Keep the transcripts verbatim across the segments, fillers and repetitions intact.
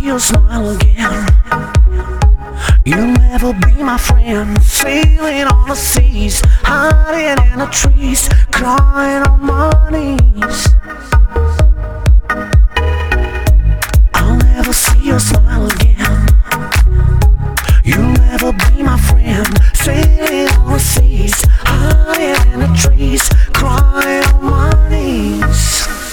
your smile again. You'll never be my friend. Sailing on the seas, hiding in the trees, crying on my knees. I'll never see your smile again. You'll never be my friend. Sailing on the seas, hiding in the trees, crying on my knees.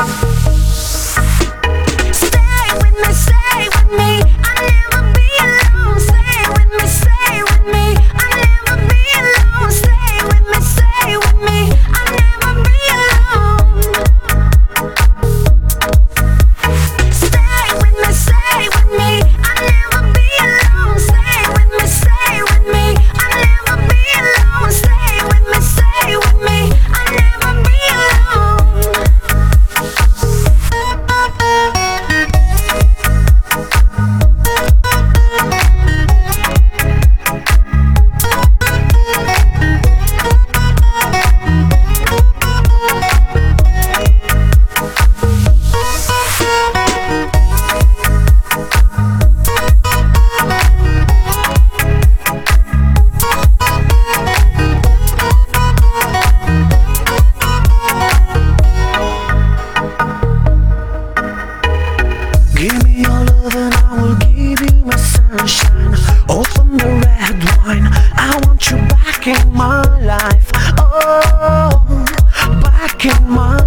Give me your love and I will give you my sunshine. Open the red wine, I want you back in my life. Oh, back in my